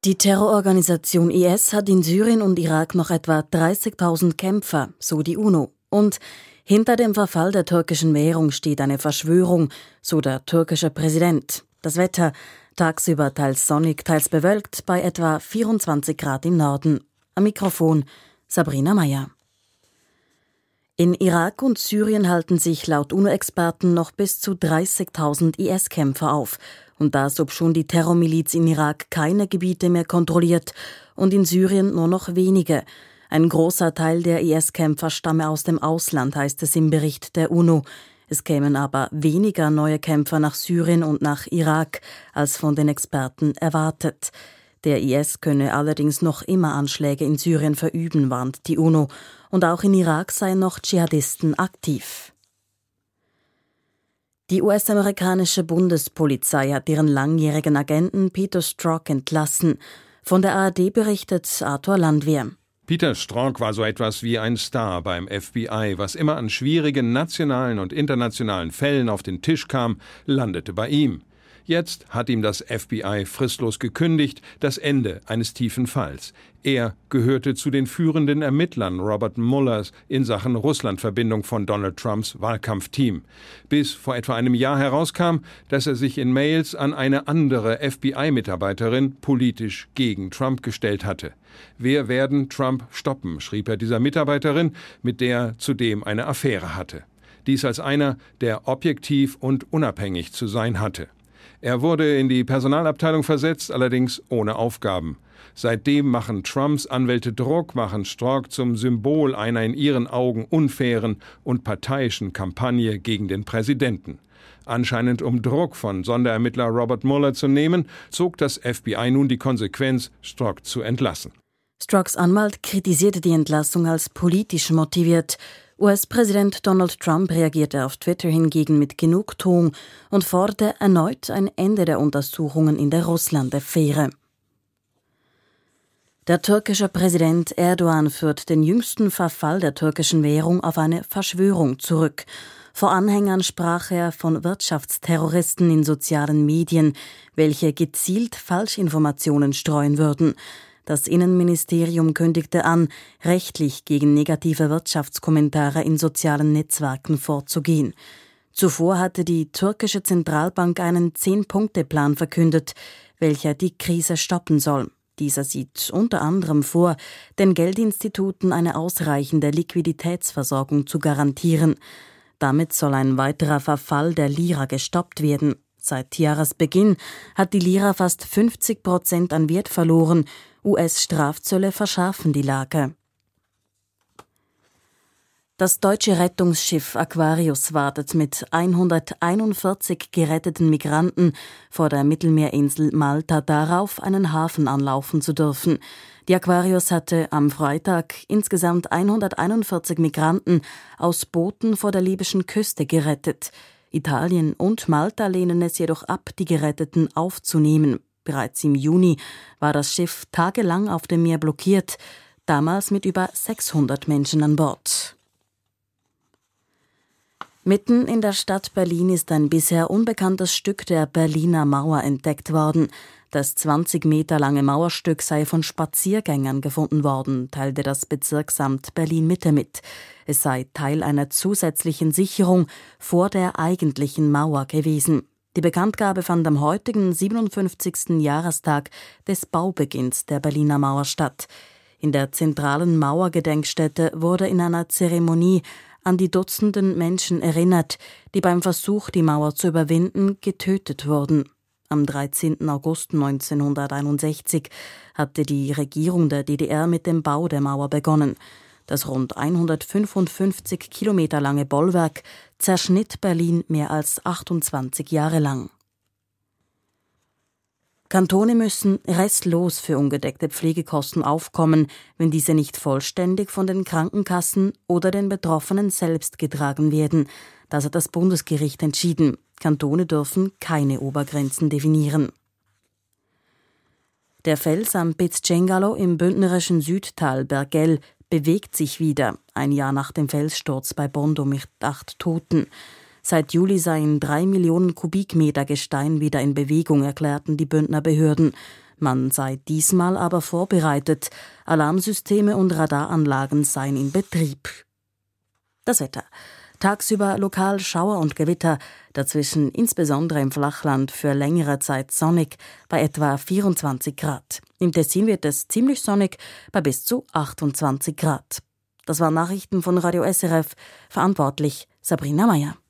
Die Terrororganisation IS hat in Syrien und Irak noch etwa 30.000 Kämpfer, so die UNO. Und hinter dem Verfall der türkischen Währung steht eine Verschwörung, so der türkische Präsident. Das Wetter: tagsüber teils sonnig, teils bewölkt, bei etwa 24 Grad im Norden. Am Mikrofon Sabrina Meyer. In Irak und Syrien halten sich laut UNO-Experten noch bis zu 30.000 IS-Kämpfer auf. Und das, obschon die Terrormiliz in Irak keine Gebiete mehr kontrolliert und in Syrien nur noch wenige. Ein großer Teil der IS-Kämpfer stamme aus dem Ausland, heißt es im Bericht der UNO. Es kämen aber weniger neue Kämpfer nach Syrien und nach Irak, als von den Experten erwartet. Der IS könne allerdings noch immer Anschläge in Syrien verüben, warnt die UNO. Und auch in Irak seien noch Dschihadisten aktiv. Die US-amerikanische Bundespolizei hat ihren langjährigen Agenten Peter Strzok entlassen. Von der ARD berichtet Arthur Landwehr. Peter Strzok war so etwas wie ein Star beim FBI. Was immer an schwierigen nationalen und internationalen Fällen auf den Tisch kam, landete bei ihm. Jetzt hat ihm das FBI fristlos gekündigt, das Ende eines tiefen Falls. Er gehörte zu den führenden Ermittlern Robert Muellers in Sachen Russland-Verbindung von Donald Trumps Wahlkampfteam. Bis vor etwa einem Jahr herauskam, dass er sich in Mails an eine andere FBI-Mitarbeiterin politisch gegen Trump gestellt hatte. Wir werden Trump stoppen, schrieb er dieser Mitarbeiterin, mit der er zudem eine Affäre hatte. Dies als einer, der objektiv und unabhängig zu sein hatte. Er wurde in die Personalabteilung versetzt, allerdings ohne Aufgaben. Seitdem machen Trumps Anwälte Druck, machen Strzok zum Symbol einer in ihren Augen unfairen und parteiischen Kampagne gegen den Präsidenten. Anscheinend um Druck von Sonderermittler Robert Mueller zu nehmen, zog das FBI nun die Konsequenz, Strzok zu entlassen. Strzok's Anwalt kritisierte die Entlassung als politisch motiviert. US-Präsident Donald Trump reagierte auf Twitter hingegen mit Genugtuung und forderte erneut ein Ende der Untersuchungen in der Russland-Affäre. Der türkische Präsident Erdogan führt den jüngsten Verfall der türkischen Währung auf eine Verschwörung zurück. Vor Anhängern sprach er von Wirtschaftsterroristen in sozialen Medien, welche gezielt Falschinformationen streuen würden. Das Innenministerium kündigte an, rechtlich gegen negative Wirtschaftskommentare in sozialen Netzwerken vorzugehen. Zuvor hatte die türkische Zentralbank einen 10-Punkte-Plan verkündet, welcher die Krise stoppen soll. Dieser sieht unter anderem vor, den Geldinstituten eine ausreichende Liquiditätsversorgung zu garantieren. Damit soll ein weiterer Verfall der Lira gestoppt werden. Seit Jahresbeginn hat die Lira fast 50% an Wert verloren. US-Strafzölle verschärfen die Lage. Das deutsche Rettungsschiff Aquarius wartet mit 141 geretteten Migranten vor der Mittelmeerinsel Malta darauf, einen Hafen anlaufen zu dürfen. Die Aquarius hatte am Freitag insgesamt 141 Migranten aus Booten vor der libyschen Küste gerettet. Italien und Malta lehnen es jedoch ab, die Geretteten aufzunehmen. Bereits im Juni war das Schiff tagelang auf dem Meer blockiert, damals mit über 600 Menschen an Bord. Mitten in der Stadt Berlin ist ein bisher unbekanntes Stück der Berliner Mauer entdeckt worden. Das 20 Meter lange Mauerstück sei von Spaziergängern gefunden worden, teilte das Bezirksamt Berlin-Mitte mit. Es sei Teil einer zusätzlichen Sicherung vor der eigentlichen Mauer gewesen. Die Bekanntgabe fand am heutigen 57. Jahrestag des Baubeginns der Berliner Mauer statt. In der zentralen Mauergedenkstätte wurde in einer Zeremonie an die Dutzenden Menschen erinnert, die beim Versuch, die Mauer zu überwinden, getötet wurden. Am 13. August 1961 hatte die Regierung der DDR mit dem Bau der Mauer begonnen. Das rund 155 Kilometer lange Bollwerk zerschnitt Berlin mehr als 28 Jahre lang. Kantone müssen restlos für ungedeckte Pflegekosten aufkommen, wenn diese nicht vollständig von den Krankenkassen oder den Betroffenen selbst getragen werden. Das hat das Bundesgericht entschieden. Kantone dürfen keine Obergrenzen definieren. Der Fels am Piz Cengalo im bündnerischen Südtal Bergell bewegt sich wieder, ein Jahr nach dem Felssturz bei Bondo mit 8 Toten. Seit Juli seien 3 Millionen Kubikmeter Gestein wieder in Bewegung, erklärten die Bündner Behörden. Man sei diesmal aber vorbereitet. Alarmsysteme und Radaranlagen seien in Betrieb. Das Wetter. Tagsüber lokal Schauer und Gewitter, dazwischen insbesondere im Flachland für längere Zeit sonnig bei etwa 24 Grad. Im Tessin wird es ziemlich sonnig bei bis zu 28 Grad. Das waren Nachrichten von Radio SRF, verantwortlich Sabrina Meyer.